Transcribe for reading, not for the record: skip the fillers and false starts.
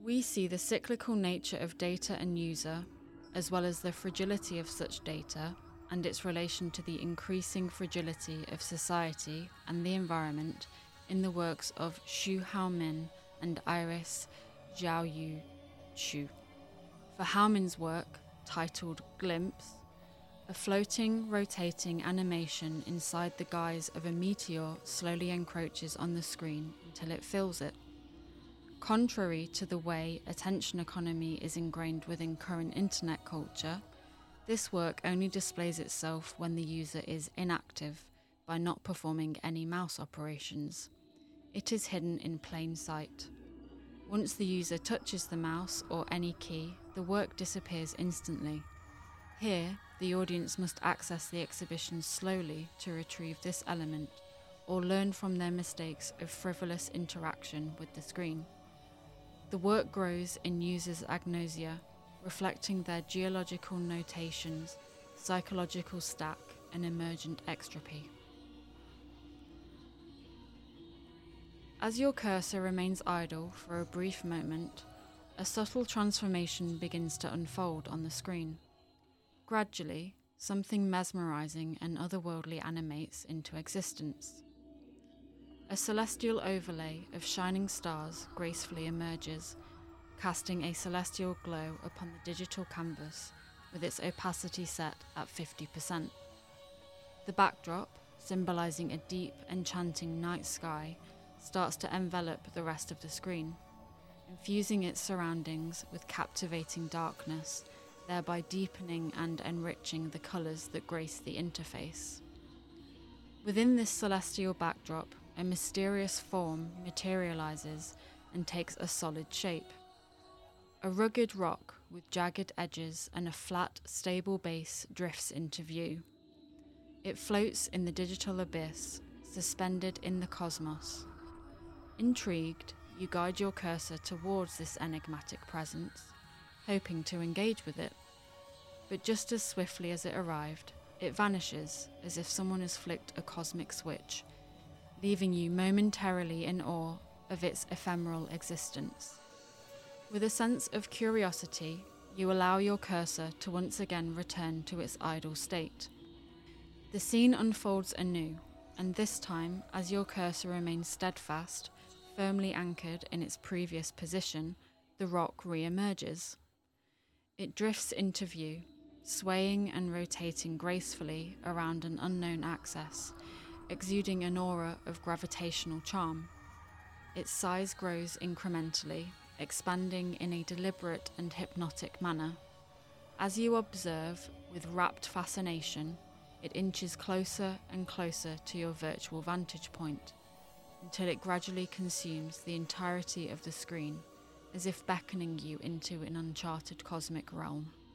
We see the cyclical nature of data and user, as well as the fragility of such data and its relation to the increasing fragility of society and the environment in the works of Xu Haomin and Iris Zhaoyu Xu. For Haomin's work, titled Glimpse, a floating, rotating animation inside the guise of a meteor slowly encroaches on the screen until it fills it. Contrary to the way attention economy is ingrained within current internet culture, this work only displays itself when the user is inactive by not performing any mouse operations. It is hidden in plain sight. Once the user touches the mouse or any key, the work disappears instantly. Here, the audience must access the exhibition slowly to retrieve this element, or learn from their mistakes of frivolous interaction with the screen. The work grows in users' agnosia, reflecting their geological notations, psychological stack, and emergent extropy. As your cursor remains idle for a brief moment, a subtle transformation begins to unfold on the screen. Gradually, something mesmerizing and otherworldly animates into existence. A celestial overlay of shining stars gracefully emerges, casting a celestial glow upon the digital canvas with its opacity set at 50%. The backdrop, symbolizing a deep, enchanting night sky, starts to envelop the rest of the screen, infusing its surroundings with captivating darkness, thereby deepening and enriching the colours that grace the interface. Within this celestial backdrop, a mysterious form materializes and takes a solid shape. A rugged rock with jagged edges and a flat, stable base drifts into view. It floats in the digital abyss, suspended in the cosmos. Intrigued, you guide your cursor towards this enigmatic presence, hoping to engage with it. But just as swiftly as it arrived, it vanishes as if someone has flicked a cosmic switch, leaving you momentarily in awe of its ephemeral existence. With a sense of curiosity, you allow your cursor to once again return to its idle state. The scene unfolds anew, and this time, as your cursor remains steadfast, firmly anchored in its previous position, the rock re-emerges. It drifts into view, swaying and rotating gracefully around an unknown axis, exuding an aura of gravitational charm. Its size grows incrementally, expanding in a deliberate and hypnotic manner. As you observe with rapt fascination, it inches closer and closer to your virtual vantage point, until it gradually consumes the entirety of the screen, as if beckoning you into an uncharted cosmic realm.